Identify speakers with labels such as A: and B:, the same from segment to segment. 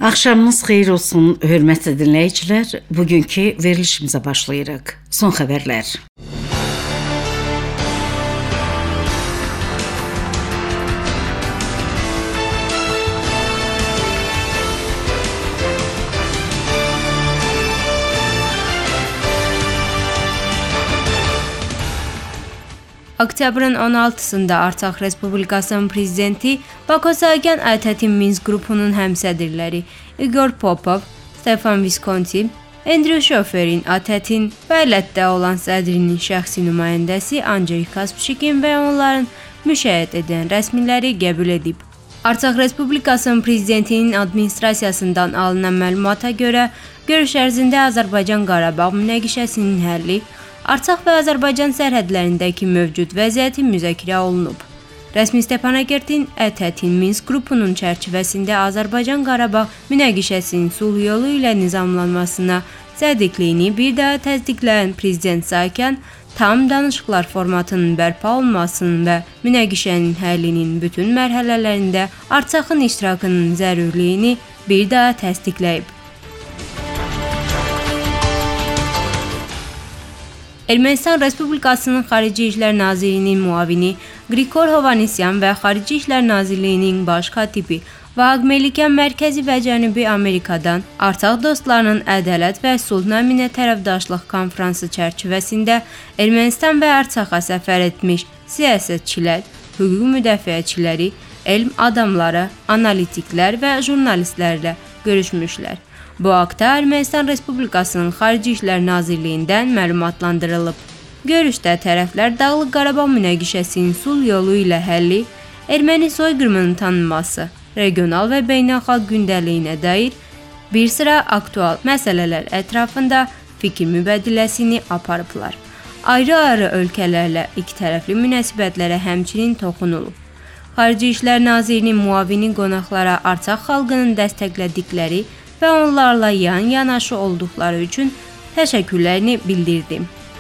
A: Axşamınız xeyir olsun, hörmətli dinləyicilər. Bugünkü verilişimizə başlayırıq. Son xəbərlər.
B: Oktyabrın 16-sında Artsaq Respublikasının prezidenti Bako Saakyan ATƏT-in Minsk qrupunun həmsədrləri Igor Popov, Stefan Viskonti, Andrew Şoferin ATƏT-in fəaliyyətdə olan sədrinin şəxsi nümayəndəsi Andrey Kaspşikin və onların müşayiət edən rəsmiləri qəbul edib. Artsaq Respublikasının prezidentinin administrasiyasından alınan məlumata görə, görüş ərzində Azərbaycan-Qarabağ münaqişəsinin həlli, Artsaq və Azərbaycan sərhədlərindəki mövcud vəziyyəti müzakirə olunub. Rəsmi Stepanakert-in ATƏT-in Minsk qrupunun çərçivəsində Azərbaycan-Qarabağ münaqişəsinin sulh yolu ilə nizamlanmasına səddiqliyini bir daha təsdiqləyən Prezident Saakyan, tam danışıqlar formatının bərpa olunmasının və münaqişənin həllinin bütün mərhələlərində Artsaqın iştirakının zərurliyini bir daha təsdiqləyib. Ermənistan Respublikasının Xarici İşlər Nazirliyinin müavini Qrigor Hovanesyan və Xarici İşlər Nazirliyinin baş katibi Vahaq Melikyan Mərkəzi və Cənubi Amerikadan Artsaq dostlarının ədalət və sulh naminə tərəfdaşlıq konfransı çərçivəsində Ermənistan və Artsaqa səfər etmiş siyasətçilər, hüquq müdafiəçiləri, elm adamları, analitiklər və jurnalistlərlə görüşmüşlər. Bu haqda Ermənistan Respublikasının Xarici İşlər Nazirliyindən məlumatlandırılıb. Görüşdə tərəflər Dağlıq Qarabağ münaqişəsinin sulh yolu ilə həlli, erməni soyqırımının tanınması, regional və beynəlxalq gündəliyinə dair bir sıra aktual məsələlər ətrafında fikir mübadiləsini aparıblar. Ayrı-ayrı ölkələrlə ikitərəfli münasibətlərə həmçinin toxunulub. Xarici İşlər Nazirinin müavini qonaqlara Artsaq xalqının dəstəklədikləri və onlarla yan-yanaşı olduqları üçün təşəkkürlərini bildirdi.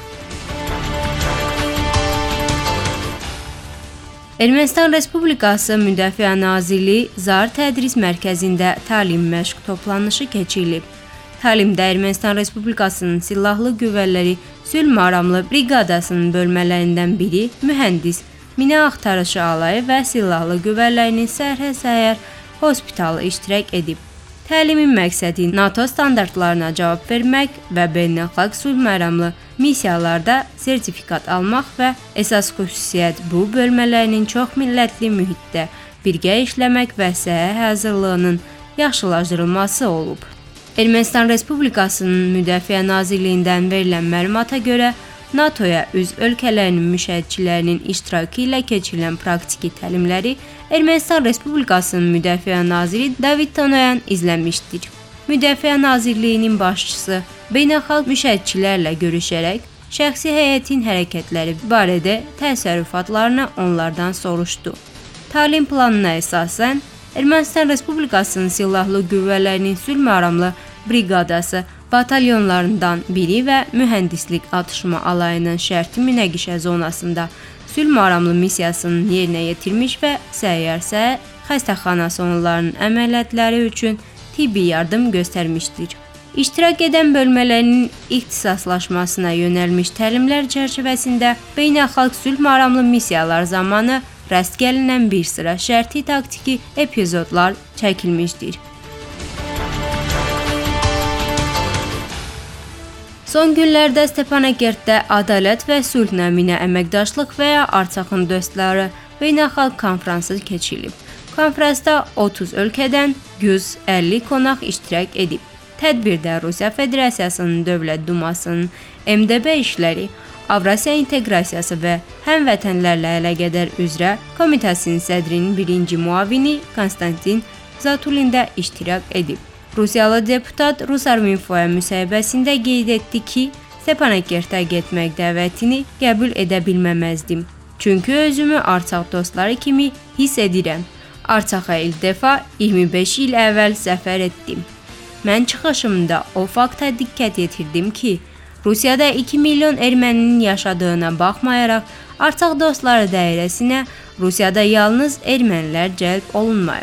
B: Ermənistan Respublikası Müdafiə Nazirliyi Zar Tədris Mərkəzində təlim məşq toplanışı keçirilib. Təlimdə Ermənistan Respublikasının Silahlı Qüvvələri Sülh Maramlı Briqadasının bölmələrindən biri mühəndis, mina axtarışı alayı və Silahlı Qüvvələrinin Sərhəd Səhiyyə Hospitalı iştirak edib. Təlimin məqsədi NATO standartlarına cavab vermək və beynəlxalq sülh məramlı missiyalarda sertifikat almaq və əsas xüsusiyyət bu bölmələrinin çox millətli mühitdə birgə işləmək və səhiyyə hazırlığının yaxşılaşdırılması olub. Ermənistan Respublikasının Müdafiə Nazirliyindən verilən məlumata görə NATO-ya üzv ölkələrinin müşahidçilərinin iştirakı ilə keçirilən praktiki təlimləri Ermənistan Respublikasının Müdafiə Naziri David Tonoyan izləmişdir. Müdafiə Nazirliyinin başçısı beynəlxalq müşahidçilərlə görüşərək şəxsi heyətin hərəkətləri barədə təsərrüfatlarını onlardan soruşdu. Təlim planına əsasən Ermənistan Respublikasının Silahlı Qüvvələrinin Sülh Maramlı Briqadası batalyonlarından biri və mühəndislik atışma alayının şərti münaqişə zonasında sülh maramlı missiyasını yerinə yetirmiş və səyyar xəstəxanası onların əməliyyatları üçün tibbi yardım göstərmişdir. İştirak edən bölmələrin ixtisaslaşmasına yönəlmiş təlimlər çərçivəsində beynəlxalq sülh maramlı missiyalar zamanı rast gəlinən bir sıra şərti taktiki epizodlar çəkilmişdir. Son günlərdə Stepanakertdə ədalət və sülh naminə əməkdaşlıq və ya Artsaqın dostları beynəlxalq konfransı keçirilib. Konfransda 30 ölkədən 150 qonaq iştirak edib. Tədbirdə Rusiya Federasiyasının Dövlət Dumasının MDB işləri, Avrasiya inteqrasiyası və həmvətənlərlə əlaqədar üzrə komitəsinin sədrinin birinci müavini Konstantin Zatulin də iştirak edib. Rusiyalı deputat Rusarminfoya müsahibəsində qeyd etdi ki, Stepanakertə getmək dəvətini qəbul edə bilməməzdim. Çünki özümü Artsaq dostları kimi hiss edirəm. Artsaqa ilk dəfə 25 il əvvəl səfər etdim. Mən çıxışımda o fakta diqqət yetirdim ki, Rusiyada 2 milyon erməninin yaşadığına baxmayaraq, Artsaq dostları dairəsinə Rusiyada yalnız ermənilər cəlb olunmayıb.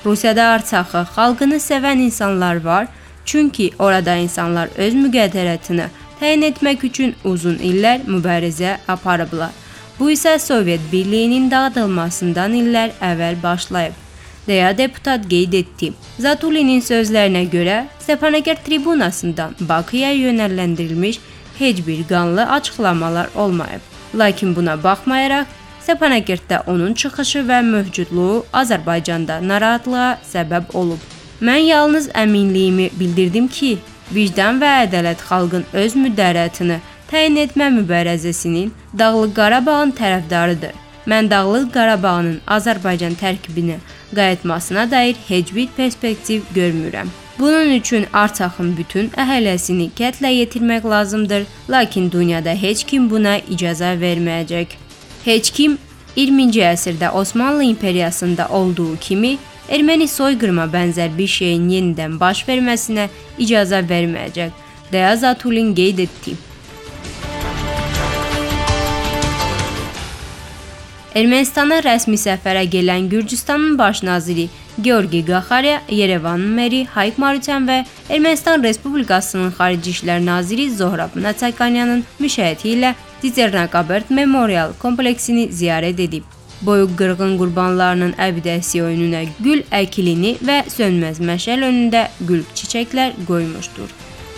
B: Rusiyada Artsakı, xalqını sevən insanlar var, çünki orada insanlar öz müqəddərətini təyin etmək üçün uzun illər mübarizə aparıblar. Bu isə Sovet Birliyinin dağıdılmasından illər əvvəl başlayıb, deyə deputat qeyd etdi. Zatulinin sözlərinə görə, Stepanakert tribunasından Bakıya yönələndirilmiş heç bir qanlı açıqlamalar olmayıb. Lakin buna baxmayaraq, Stepanakertdə onun çıxışı və mövcudluğu Azərbaycanda narahatlığa səbəb olub. Mən yalnız əminliyimi bildirdim ki, vicdan və ədalət xalqın öz müddəriyyətini təyin etmə mübarizəsinin Dağlıq Qarabağın tərəfdarıdır. Mən Dağlıq Qarabağın Azərbaycan tərkibinə qayıtmasına dair heç bir perspektiv görmürəm. Bunun üçün Artsakın bütün əhalisini qətlə yetirmək lazımdır, lakin dünyada heç kim buna icazə verməyəcək. Heç kim 20-ci əsrdə Osmanlı İmperiyasında olduğu kimi erməni soyqırıma bənzər bir şeyin yenidən baş verməsinə icazə verməyəcək, deyə Zatulin qeyd etdi. Ermənistana rəsmi səfərə gələn Gürcüstanın baş naziri Georgi Qaxarya, Yerevanın meri Hayk Marutyan və Ermənistan Respublikasının Xarici İşlər naziri Zohrab Natsakanyanın müşayiəti ilə Dizernakabert Memorial kompleksini ziyarət edib. Boyuq qırğın qurbanlarının əbidəsi önünə gül əkilini və sönməz məşəl önündə gül çiçəklər qoymuşdur.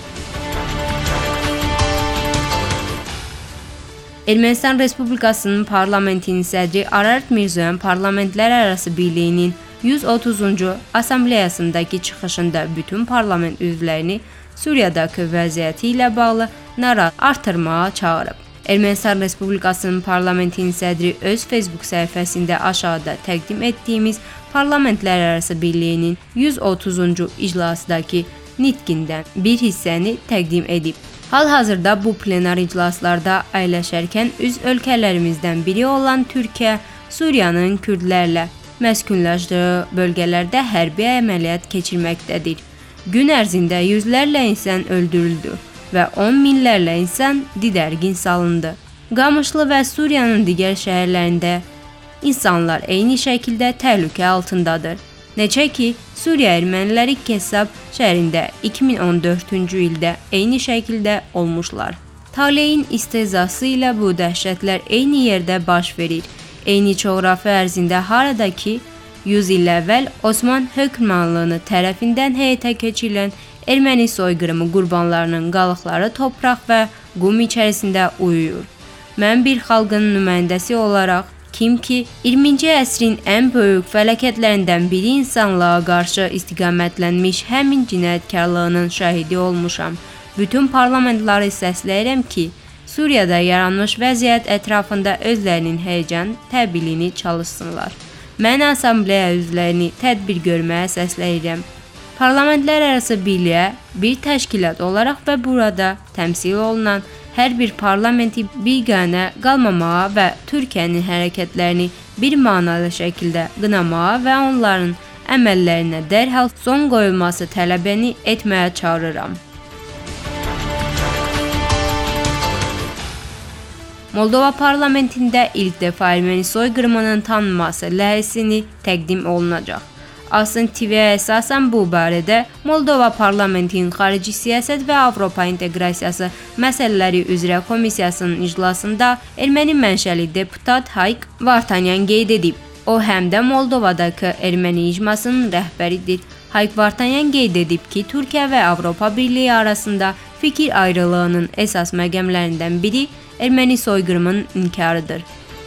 B: Ermənistan Respublikasının parlamentinin sədri Ararat Mirzoyan Parlamentlərarası Birliyinin 130-cu Assambleyasındakı çıxışında bütün parlament üzvlərini Suriyadakı vəziyyəti ilə bağlı narahat artırmağa çağırıb. Ermənistan Respublikasının parlamentinin sədri öz Facebook səhifəsində aşağıda təqdim etdiyimiz Parlamentlərarası Birliyinin 130-cu iclasındakı nitqindən bir hissəni təqdim edib. Hal-hazırda bu plenar iclaslarda əyləşərkən üz ölkələrimizdən biri olan Türkiyə, Suriyanın kürdlərlə məskunlaşdığı bölgələrdə hərbi əməliyyat keçirməkdədir. Gün ərzində yüzlərlə insan öldürüldü və 10 minlərlə insan didərgin salındı. Qamışlı və Suriyanın digər şəhərlərində insanlar eyni şəkildə təhlükə altındadır. Necə ki, Suriya erməniləri Kəssab şəhərində 2014-cü ildə eyni şəkildə olmuşlar. Taleyin istehzası ilə bu dəhşətlər eyni yerdə baş verir. Eyni coğrafi ərzində haradakı 100 il əvvəl Osman hökmranlığı tərəfindən həyata keçirilən erməni soyqırımı qurbanlarının qalıqları torpaq və qum içərisində uyuyur. Mən bir xalqın nümayəndəsi olaraq kim ki 20-ci əsrin ən böyük fəlakətlərindən biri insanlığa qarşı istiqamətlənmiş həmin cinayətkarlığının şahidi olmuşam. Bütün parlamentləri səsləyirəm ki, Suriyada yaranmış vəziyyət ətrafında özlərinin həyəcan təbilini çalışsınlar. Mən assambleya üzvlərini tədbir görməyə səsləyirəm. Parlamentlərarası birliyə bir təşkilat olaraq və burada təmsil olunan hər bir parlamenti biganə qalmamağa və Türkiyənin hərəkətlərini bir mənalı şəkildə qınamağa və onların əməllərinə dərhal son qoyulması tələbini etməyə çağırıram. Moldova parlamentində ilk dəfə erməni soyqırımının tanınması layihəsini təqdim olunacaq. Asın TV-yə əsasən bu barədə Moldova parlamentinin xarici siyasət və Avropa inteqrasiyası məsələləri üzrə komissiyasının iclasında erməni mənşəli deputat Hayk Vartanyan qeyd edib. O həm də Moldovadakı erməni icmasının rəhbəridir. Hayk Vartanyan qeyd edib ki, Türkiyə və Avropa Birliyi arasında fikir ayrılığının əsas məqamlarından biri erməni soyqırımının inkarıdır.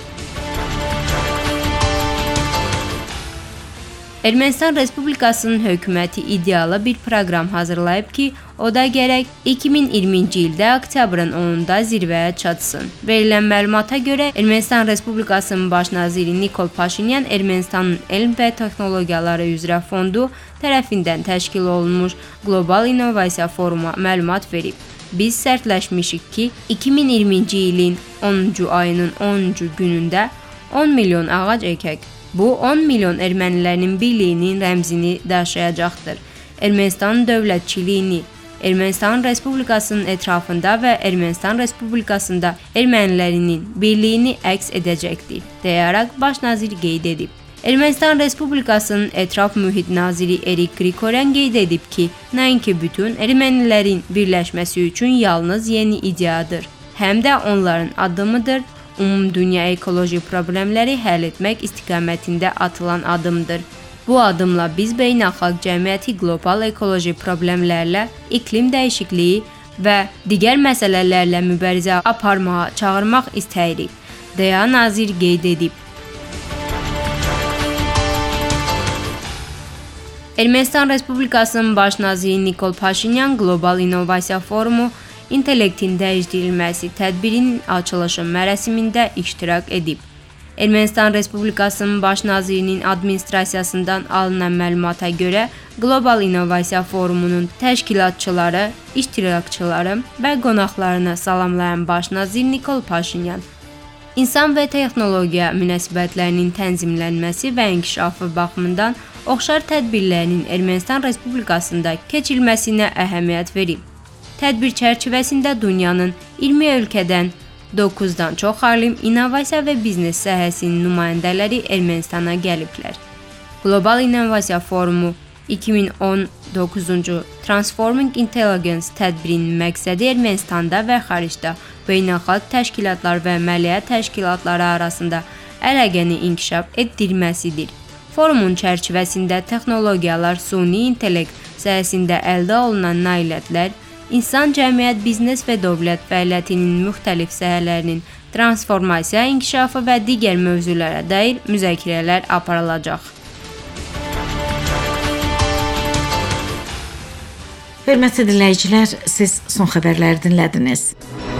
B: Ermənistan Respublikasının hökuməti idealı bir proqram hazırlayıb ki, o da gərək 2020-ci ildə oktyabrın 10-da zirvəyə çatsın. Verilən məlumata görə Ermənistan Respublikasının baş naziri Nikol Paşinyan Ermənistanın Elm və Texnologiyaları üzrə fondu tərəfindən təşkil olunmuş Qlobal İnnovasiya Foruma məlumat verib. Biz sərtləşmişik ki, 2020-ci ilin 10-cu ayının 10-cu günündə 10 milyon ağac əkək. Bu 10 milyon ermənilərin birliyinin rəmzini daşıyacaqdır. Ermənistan dövlətçiliyini, Ermənistan Respublikasının ətrafında və Ermənistan Respublikasında ermənilərinin birliyini əks edəcəkdir, deyərək baş nazir qeyd edib. Ermənistan Respublikasının Ətraf Mühit naziri Erik Qriqoryan qeyd edib ki, nəinki bütün ermənilərin birləşməsi üçün yalnız yeni ideyadır, həm də onların addımıdır, ümumdünya ekoloji problemləri həll etmək istiqamətində atılan addımdır. Bu addımla biz beynəlxalq cəmiyyəti qlobal ekoloji problemlərlə, iqlim dəyişikliyi və digər məsələlərlə mübarizə aparmağa çağırmaq istəyirik, deyə nazir qeyd edib. Ermənistan Respublikasının Baş naziri Nikol Paşinyan Qlobal İnnovasiya Forumu İntellektin dəyişdirilməsi tədbirinin açılışı mərasimində iştirak edib. Ermənistan Respublikasının Baş nazirinin administrasiyasından alınan məlumata görə Qlobal İnnovasiya Forumunun təşkilatçıları, iştirakçıları və qonaqlarını salamlayan Baş nazir Nikol Paşinyan, insan və texnologiya münasibətlərinin tənzimlənməsi və inkişafı baxımından oxşar tədbirlərinin Ermənistan Respublikasında keçirilməsinə əhəmiyyət verib. Tədbir çərçivəsində dünyanın 20 ölkədən 9-dan çox alim innovasiya və biznes sahəsinin nümayəndələri Ermənistana gəliblər. Qlobal İnnovasiya Forumu 2019-cu Transforming Intelligence tədbirinin məqsədi Ermənistanda və xaricdə beynəlxalq təşkilatlar və maliyyə təşkilatları arasında əlaqəni inkişaf etdirməsidir. Forumun çərçivəsində texnologiyalar, süni intellekt sahəsində əldə olunan nailiyyətlər, İnsan, cəmiyyət, biznes və dövlət fəaliyyətinin müxtəlif sahələrinin transformasiya, inkişafı və digər mövzulara dair müzakirələr aparılacaq.
A: Hörmətli dinləyicilər, siz son xəbərləri dinlədiniz.